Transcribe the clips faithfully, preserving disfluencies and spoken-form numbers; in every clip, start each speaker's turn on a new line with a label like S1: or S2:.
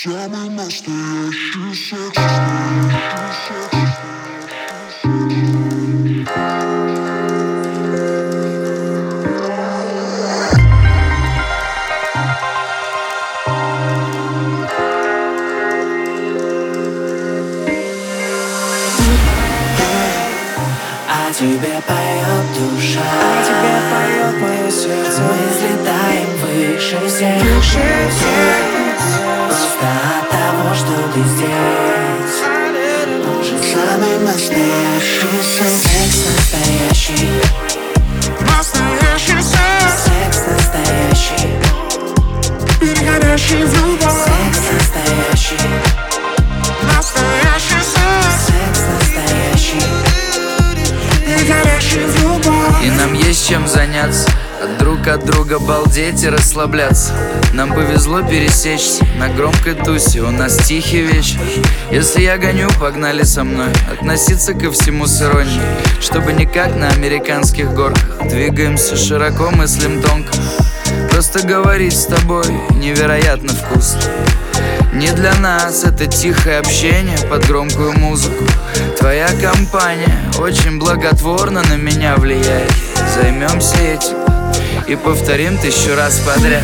S1: Самый настоящий секс.
S2: О тебе поет душа,
S3: о тебе поет мое сердце.
S2: Мы взлетаем выше всех,
S3: выше всех.
S2: Просто от того, что ты здесь. Может, самый настоящий секс. Секс настоящий.
S3: Настоящий секс.
S2: Секс настоящий.
S3: Переходящий в любовь.
S2: Секс настоящий.
S3: Настоящий секс.
S2: Секс настоящий.
S3: Переходящий в любовь.
S4: И нам есть чем заняться, от друг от друга балдеть и расслабляться. Нам повезло пересечься на громкой тусе, у нас тихий вечер. Если я гоню, погнали со мной. Относиться ко всему с иронией, чтобы не как на американских горках. Двигаемся широко, мыслим тонко. Просто говорить с тобой невероятно вкусно. Не для нас это тихое общение под громкую музыку. Твоя компания очень благотворно на меня влияет. Займемся этим и повторим тысячу раз подряд.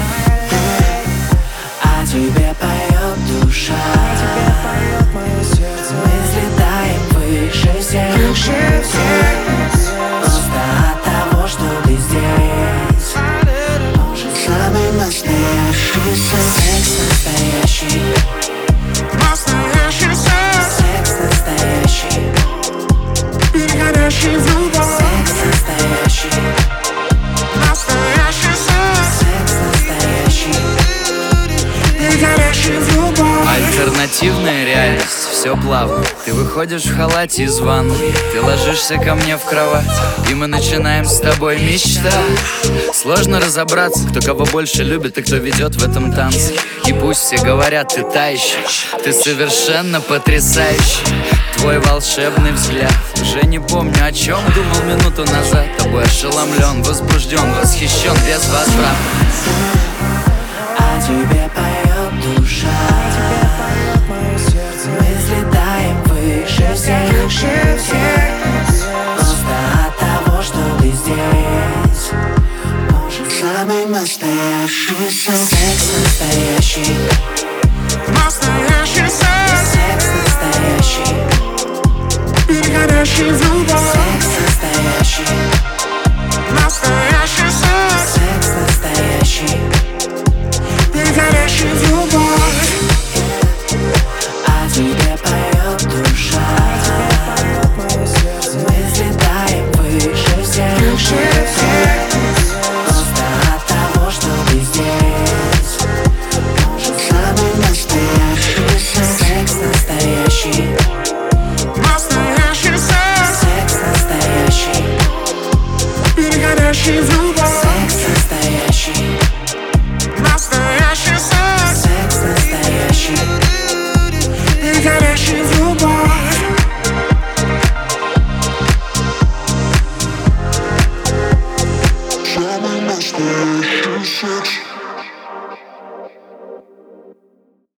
S2: О тебе поет душа,
S3: О тебе поет мое сердце.
S2: мы взлетаем выше всех,
S3: Выше всех.
S2: Просто от того, что ты здесь. Может, самый настоящий секс. Секс настоящий.
S3: Настоящий секс.
S2: Секс настоящий.
S3: Переходящий в любовь.
S2: Секс настоящий.
S3: Настоящий секс.
S2: Секс настоящий.
S3: Переходящий в любовь.
S4: Альтернативная реальность, все плавно. Ты выходишь в халате из ванны, ты ложишься ко мне в кровать, и мы начинаем с тобой мечтать. Сложно разобраться, кто кого больше любит и кто ведет в этом танце. И пусть все говорят, ты та еще, ты совершенно потрясающий. Твой волшебный взгляд, уже не помню, о чем думал минуту назад. Тобой ошеломлен, возбужден, восхищен без возврата.
S2: О тебе поет душа,